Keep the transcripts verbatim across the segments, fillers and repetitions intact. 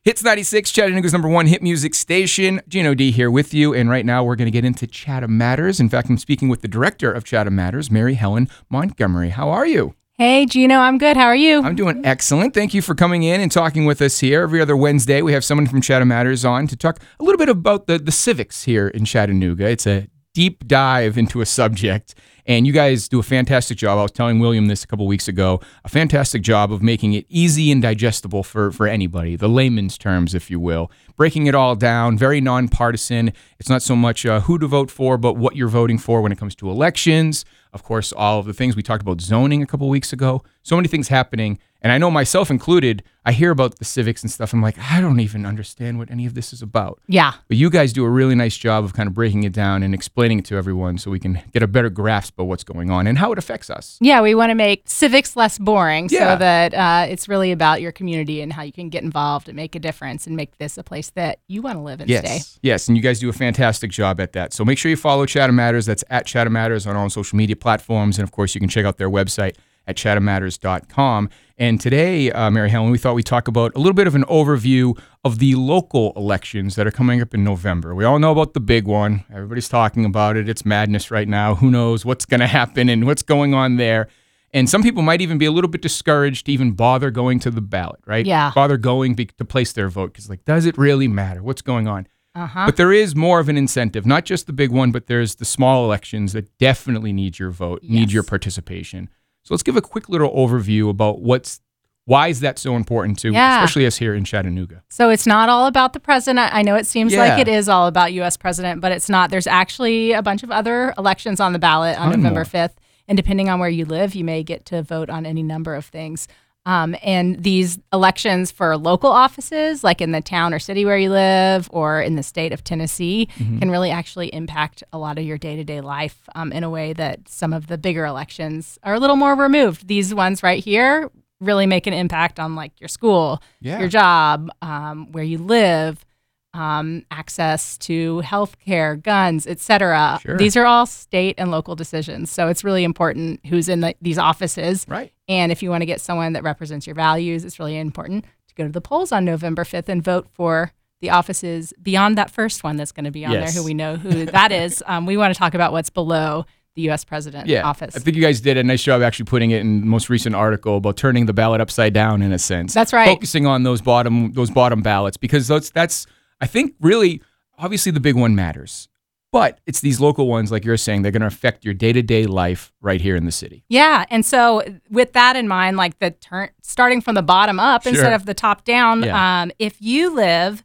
Hits ninety-six, Chattanooga's number one hit music station. Gino D here with you, and right now we're going to get into Chatham Matters. In fact, I'm speaking with the director of Chatham Matters, Mary Helen Montgomery. How are you? Hey, Gino, I'm good. How are you? I'm doing excellent. Thank you for coming in and talking with us here. Every other Wednesday, we have someone from Chatham Matters on to talk a little bit about the, the civics here in Chattanooga. It's a deep dive into a subject, and you guys do a fantastic job. I was telling William this a couple weeks ago, a fantastic job of making it easy and digestible for, for anybody, the layman's terms, if you will, breaking it all down, very nonpartisan. It's not so much uh, who to vote for, but what you're voting for when it comes to elections. Of course, all of the things we talked about zoning a couple weeks ago, so many things happening. And I know myself included, I hear about the civics and stuff. I'm like, I don't even understand what any of this is about. Yeah. But you guys do a really nice job of kind of breaking it down and explaining it to everyone so we can get a better grasp of what's going on and how it affects us. Yeah, we want to make civics less boring Yeah. so that uh, it's really about your community and how you can get involved and make a difference and make this a place that you want to live and Yes. stay. Yes, and you guys do a fantastic job at that. So make sure you follow Chatham Matters. That's at Chatham Matters on all social media platforms. And of course, you can check out their website at chatham matters dot com. And today, uh, Mary Helen, we thought we'd talk about a little bit of an overview of the local elections that are coming up in November. We all know about the big one. Everybody's talking about it. It's madness right now. Who knows what's going to happen and what's going on there. And some people might even be a little bit discouraged to even bother going to the ballot, right? Yeah. Bother going be- to place their vote because, like, does it really matter? What's going on? Uh-huh. But there is more of an incentive, not just the big one, but there's the small elections that definitely need your vote, need Yes. your participation. So let's give a quick little overview about what's why is that so important to, Yeah. especially us here in Chattanooga. So it's not all about the president. I know it seems Yeah. like it is all about U S president, but it's not. There's actually a bunch of other elections on the ballot on Ton November more. fifth. And depending on where you live, you may get to vote on any number of things. Um, and these elections for local offices, like in the town or city where you live or in the state of Tennessee, Mm-hmm. can really actually impact a lot of your day-to-day life um, in a way that some of the bigger elections are a little more removed. These ones right here really make an impact on like your school, Yeah. your job, um, where you live, um, access to healthcare, guns, et cetera. Sure. These are all state and local decisions. So it's really important who's in the, these offices. Right. And if you want to get someone that represents your values, it's really important to go to the polls on November fifth and vote for the offices beyond that first one that's going to be on Yes. there, who we know who that is. Um, we want to talk about what's below the U S president Yeah. office. I think you guys did a nice job actually putting it in the most recent article about turning the ballot upside down in a sense. That's right. Focusing on those bottom those bottom ballots because that's that's I think really obviously the big one matters. But it's these local ones, like you're saying, they're going to affect your day-to-day life right here in the city. Yeah, and so with that in mind, like the turn starting from the bottom up Sure. instead of the top down, Yeah. um, if you live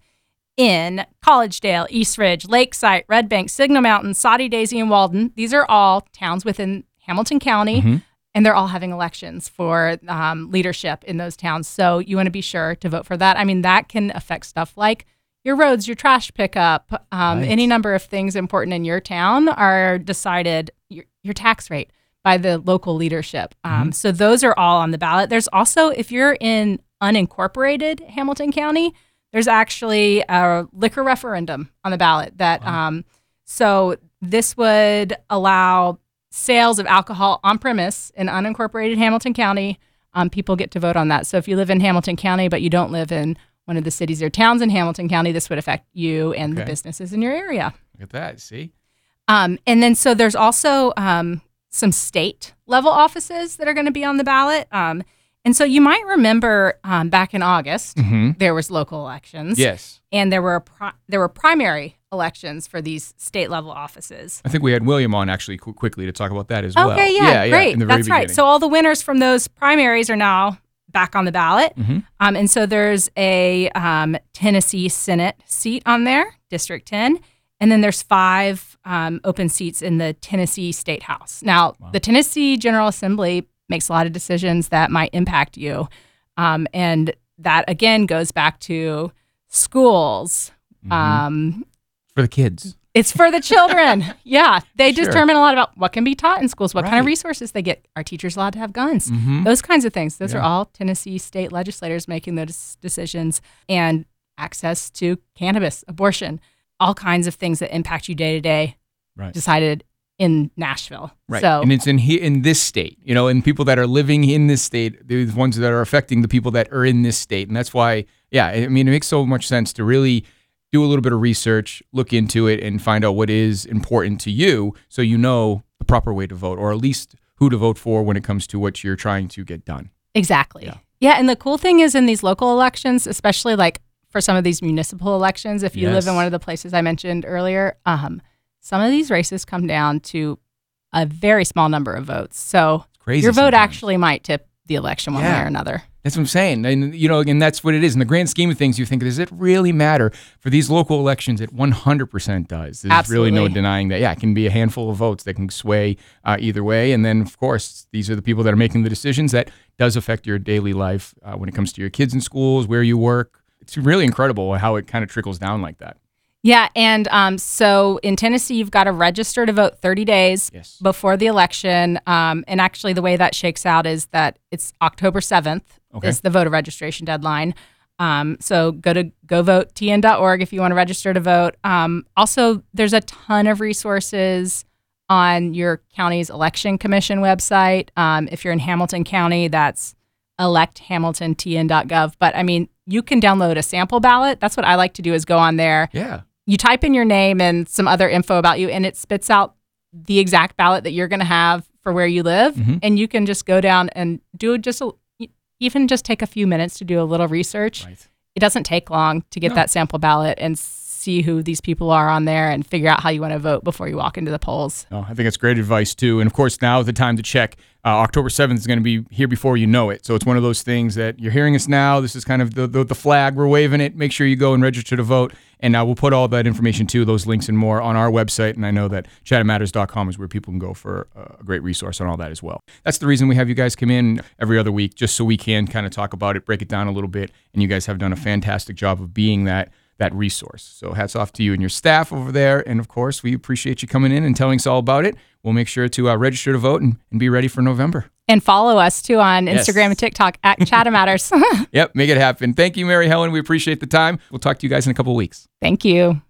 in Collegedale, East Ridge, Lakeside, Red Bank, Signal Mountain, Soddy Daisy, and Walden, these are all towns within Hamilton County, Mhm. and they're all having elections for um, leadership in those towns. So you want to be sure to vote for that. I mean, that can affect stuff like your roads, your trash pickup, um, Right. any number of things important in your town are decided, your, your tax rate by the local leadership. Um, Mhm. So those are all on the ballot. There's also, if you're in unincorporated Hamilton County, there's actually a liquor referendum on the ballot that, Wow. um, so this would allow sales of alcohol on premise in unincorporated Hamilton County. Um, people get to vote on that. So if you live in Hamilton County, but you don't live in one of the cities or towns in Hamilton County, this would affect you and Okay. the businesses in your area. Look at that, see? Um, and then so there's also um, some state level offices that are going to be on the ballot. Um, and so you might remember um, back in August, Mm-hmm. there was local elections. Yes. And there were pri- there were primary elections for these state level offices. I think we had William on actually qu- quickly to talk about that as well. Okay, yeah, great. in the very That's right. beginning. So all the winners from those primaries are now back on the ballot. Mhm. Um, and so there's a um, Tennessee Senate seat on there, District ten. And then there's five um, open seats in the Tennessee State House. Now, Wow. the Tennessee General Assembly makes a lot of decisions that might impact you. Um, and that, again, goes back to schools. Mhm. Um, For the kids. It's for the children. Yeah. They Sure. determine a lot about what can be taught in schools, what kind of Right. resources they get. Are teachers allowed to have guns? Mhm. Those kinds of things. Those are Yeah. all Tennessee state legislators making those decisions. And access to cannabis, abortion, all kinds of things that impact you day to day, Right. decided in Nashville. Right. So, and it's in he, in this state, you know, and people that are living in this state, they're the ones that are affecting the people that are in this state. And that's why, yeah, I mean, it makes so much sense to really do a little bit of research, look into it, and find out what is important to you so you know the proper way to vote, or at least who to vote for when it comes to what you're trying to get done. Exactly. Yeah. Yeah. And the cool thing is in these local elections, especially like for some of these municipal elections, if you Yes. live in one of the places I mentioned earlier, um, some of these races come down to a very small number of votes. So Crazy your vote sometimes. actually might tip the election one Yeah. way or another. That's what I'm saying. And, you know, and that's what it is. In the grand scheme of things, you think, does it really matter? For these local elections, it one hundred percent does. There's Absolutely. really no denying that. Yeah, it can be a handful of votes that can sway uh, either way. And then, of course, these are the people that are making the decisions that does affect your daily life uh, when it comes to your kids in schools, where you work. It's really incredible how it kind of trickles down like that. Yeah. And um, so in Tennessee, you've got to register to vote thirty days Yes. before the election. Um, and actually, the way that shakes out is that it's October seventh Okay. is the voter registration deadline. Um, so go to go vote T N dot org if you want to register to vote. Um, also, there's a ton of resources on your county's election commission website. Um, if you're in Hamilton County, that's elect hamilton t n dot gov. But I mean, you can download a sample ballot. That's what I like to do is go on there. Yeah. You type in your name and some other info about you, and it spits out the exact ballot that you're going to have for where you live. Mhm. And you can just go down and do just a, even just take a few minutes to do a little research. Right. It doesn't take long to get No. that sample ballot and see who these people are on there and figure out how you want to vote before you walk into the polls. No, I think it's great advice too. And of course, now is the time to check. Uh, October seventh is going to be here before you know it. So it's one of those things that you're hearing us now. This is kind of the, the, the flag. We're waving it. Make sure you go and register to vote. And uh, we'll put all that information too, those links and more on our website. And I know that chatham matters dot com is where people can go for a great resource on all that as well. That's the reason we have you guys come in every other week, just so we can kind of talk about it, break it down a little bit. And you guys have done a fantastic job of being that that resource. So hats off to you and your staff over there. And of course, we appreciate you coming in and telling us all about it. We'll make sure to uh, register to vote and, and be ready for November. And follow us too on Yes. Instagram and TikTok at Chatham Matters. Yep, make it happen. Thank you, Mary Helen. We appreciate the time. We'll talk to you guys in a couple of weeks. Thank you.